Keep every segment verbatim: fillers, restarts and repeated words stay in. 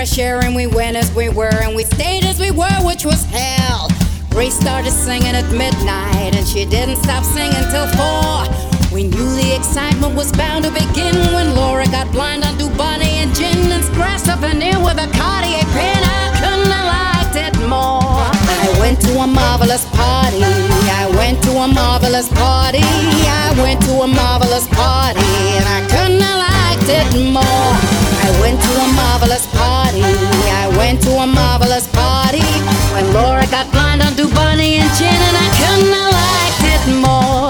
fresh air and we went as we were and we stayed as we were, which was hell. Grace started singing at midnight and she didn't stop singing till four. We knew the excitement was bound to begin when Laura got blind on Dubonnet and gin and scratched up an ear with a Cartier pin. I couldn't have liked it more. I went to a marvelous party. I went to a marvelous party. I went to a marvelous party and I couldn't have liked it more. I went to a marvelous party. I went to a marvelous party when Laura got blind on Dubonnet and gin and I couldn't have liked it more.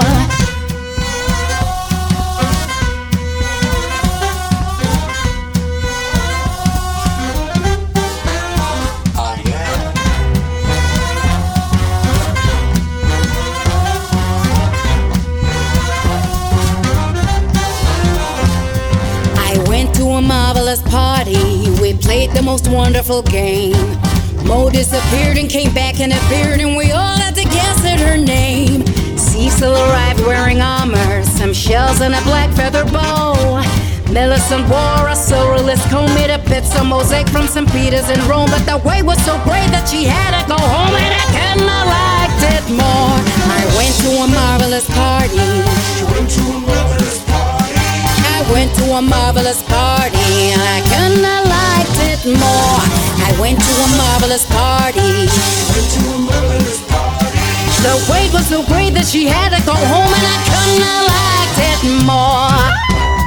To a marvelous party, we played the most wonderful game. Mo disappeared and came back and appeared, and we all had to guess at her name. Cecil arrived wearing armor, some shells and a black feather bow. Millicent wore a surrealist comb made of bits of mosaic from Saint Peter's in Rome, but the way was so great that she had to go home, and I couldn't have liked it more. I went to a marvelous party. She went to a marvelous party. I went to a marvelous party and I couldn't have liked it more. I went to a marvelous party. She went to a marvelous party. The wait was so great that she had to go home and I couldn't have liked it more.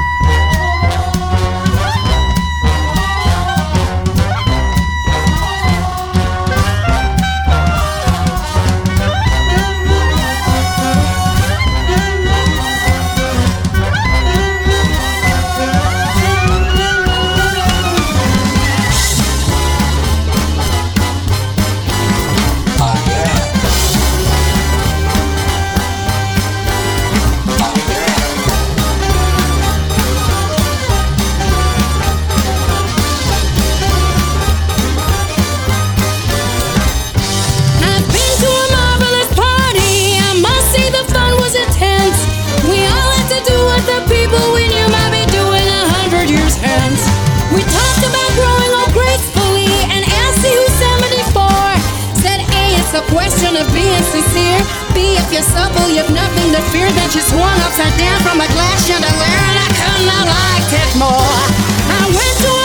A question of being sincere. Be if you're supple, you've nothing to fear. That you swung upside down from a glass chandelier and I couldn't have liked it more. I went to a